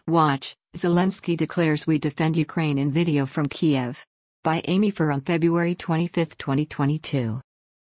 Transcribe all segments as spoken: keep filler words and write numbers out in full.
Watch, Zelensky declares we defend Ukraine in video from Kiev. By Amy Fur on February twenty-fifth, twenty twenty-two.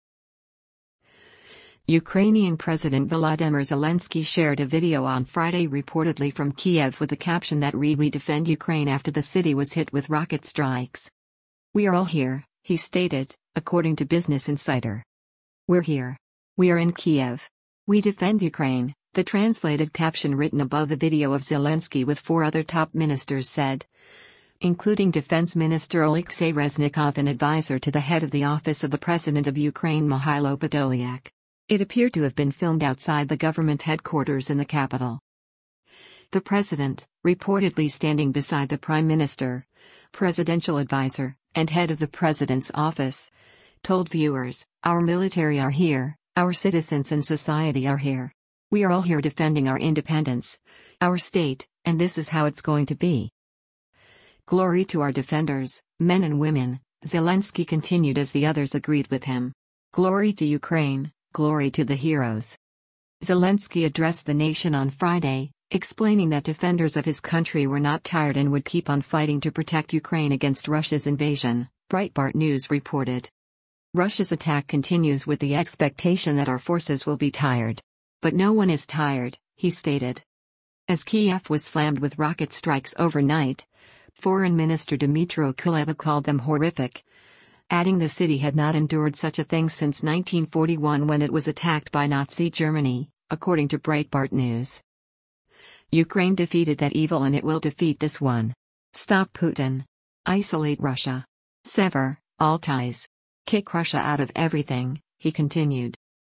Ukrainian President Volodymyr Zelensky shared a video on Friday reportedly from Kiev with the caption that read "We defend Ukraine" after the city was hit with rocket strikes. "We are all here," he stated, according to Business Insider. "We're here. We are in Kiev. We defend Ukraine," the translated caption written above the video of Zelensky with four other top ministers said, including Defense Minister Oleksiy Reznikov and advisor to the head of the Office of the President of Ukraine Mihailo Podolyak. It appeared to have been filmed outside the government headquarters in the capital. The president, reportedly standing beside the prime minister, presidential advisor, and head of the president's office, told viewers, "Our military are here, our citizens and society are here. We are all here defending our independence, our state, and this is how it's going to be. Glory to our defenders, men and women," Zelensky continued as the others agreed with him. "Glory to Ukraine, glory to the heroes." Zelensky addressed the nation on Friday, explaining that defenders of his country were not tired and would keep on fighting to protect Ukraine against Russia's invasion, Breitbart News reported. Russia's attack continues with the expectation that our forces will be tired. But no one is tired, he stated. As Kiev was slammed with rocket strikes overnight, Foreign Minister Dmytro Kuleba called them horrific, adding the city had not endured such a thing since nineteen forty-one when it was attacked by Nazi Germany, according to Breitbart News. Ukraine defeated that evil and it will defeat this one. Stop Putin. Isolate Russia. Sever all ties. Kick Russia out of everything, he continued.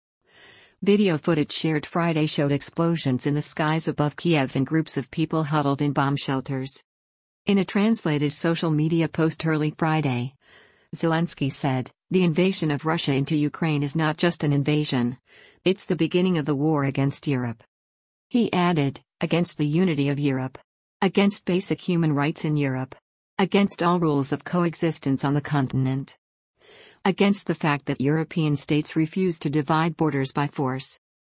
Video footage shared Friday showed explosions in the skies above Kiev and groups of people huddled in bomb shelters. In a translated social media post early Friday, Zelensky said, "The invasion of Russia into Ukraine is not just an invasion. It's the beginning of the war against Europe." He added, "Against the unity of Europe. Against basic human rights in Europe. Against all rules of coexistence on the continent. Against the fact that European states refuse to divide borders by force."